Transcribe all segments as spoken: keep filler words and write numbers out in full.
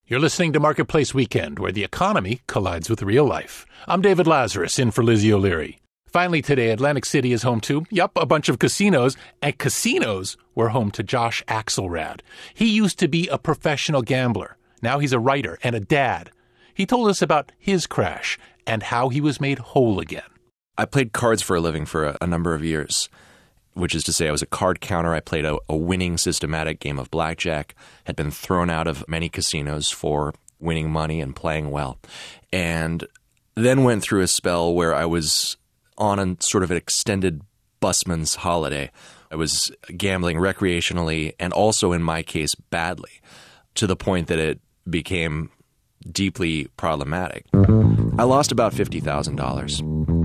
You're listening to Marketplace Weekend, where the economy collides with real life. I'm David Lazarus, in for Lizzie O'Leary. Finally today, Atlantic City is home to, yup, a bunch of casinos, and casinos were home to Josh Axelrad. He used to be a professional gambler. Now he's a writer and a dad. He told us about his crash and how he was made whole again. I played cards for a living for a, a number of years, which is to say I was a card counter. I played a, a winning systematic game of blackjack, had been thrown out of many casinos for winning money and playing well, and then went through a spell where I was on a sort of an extended busman's holiday. I was gambling recreationally and also, in my case, badly, to the point that it became deeply problematic. I lost about fifty thousand dollars.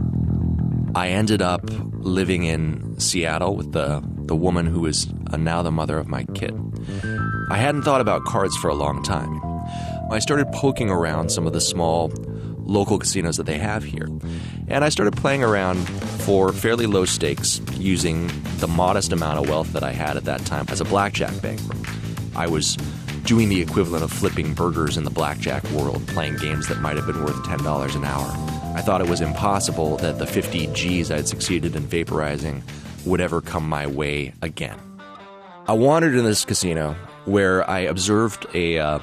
I ended up living in Seattle with the, the woman who is uh, now the mother of my kid. I hadn't thought about cards for a long time. I started poking around some of the small local casinos that they have here. And I started playing around for fairly low stakes using the modest amount of wealth that I had at that time as a blackjack banker. I was doing the equivalent of flipping burgers in the blackjack world, playing games that might have been worth ten dollars an hour. I thought it was impossible that the fifty G's I'd succeeded in vaporizing would ever come my way again. I wandered in this casino where I observed a uh,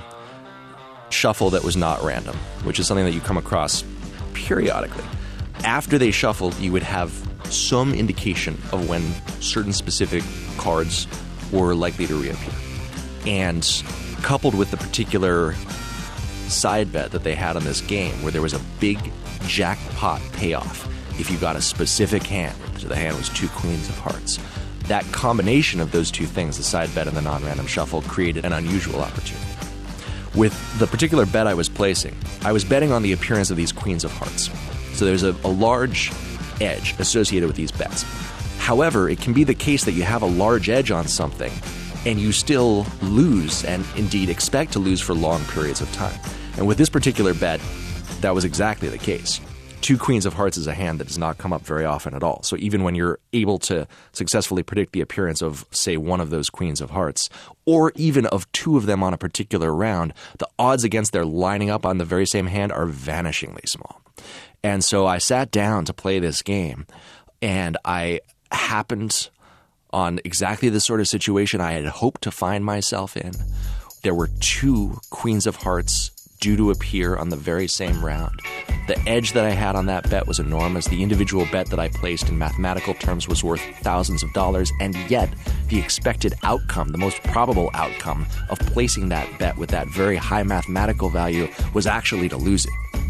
shuffle that was not random, which is something that you come across periodically. After they shuffled, you would have some indication of when certain specific cards were likely to reappear. And coupled with the particular side bet that they had on this game, where there was a big jackpot payoff if you got a specific hand, so the hand was two queens of hearts. That combination of those two things, the side bet and the non-random shuffle, created an unusual opportunity. With the particular bet I was placing, I was betting on the appearance of these queens of hearts. So there's a, a large edge associated with these bets. However, it can be the case that you have a large edge on something and you still lose, and indeed expect to lose for long periods of time. And with this particular bet, that was exactly the case. Two queens of hearts is a hand that does not come up very often at all. So even when you're able to successfully predict the appearance of, say, one of those queens of hearts, or even of two of them on a particular round, the odds against their lining up on the very same hand are vanishingly small. And so I sat down to play this game, and I happened on exactly the sort of situation I had hoped to find myself in. There were two queens of hearts due to appear on the very same round. The edge that I had on that bet was enormous. The individual bet that I placed in mathematical terms was worth thousands of dollars, and yet the expected outcome, the most probable outcome of placing that bet with that very high mathematical value was actually to lose it.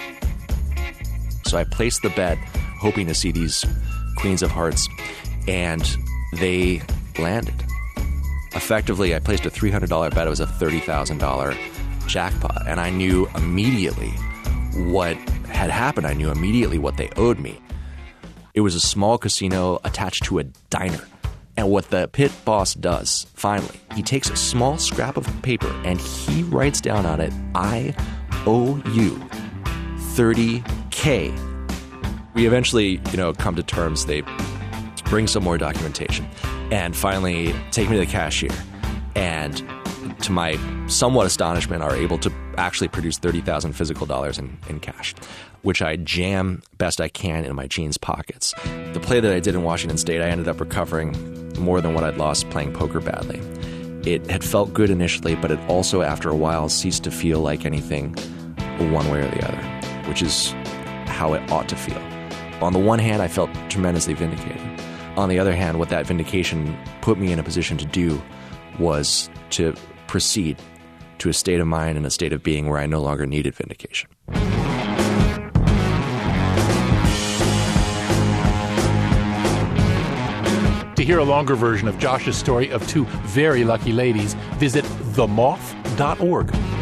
So I placed the bet hoping to see these queens of hearts, and they landed. Effectively, I placed a three hundred dollars bet. It was a thirty thousand dollars jackpot, and I knew immediately what had happened. I knew immediately what they owed me. It was a small casino attached to a diner. And what the pit boss does, finally, he takes a small scrap of paper and he writes down on it, I owe you thirty K. We eventually, you know, come to terms. They bring some more documentation and finally take me to the cashier. And to my somewhat astonishment, are able to actually produce thirty thousand physical dollars in, in cash, which I jam best I can in my jeans pockets. The play that I did in Washington State, I ended up recovering more than what I'd lost playing poker badly. It had felt good initially, but it also, after a while, ceased to feel like anything one way or the other, which is how it ought to feel. On the one hand, I felt tremendously vindicated. On the other hand, what that vindication put me in a position to do was to proceed to a state of mind and a state of being where I no longer needed vindication. To hear a longer version of Josh's story of two very lucky ladies, visit the moth dot org.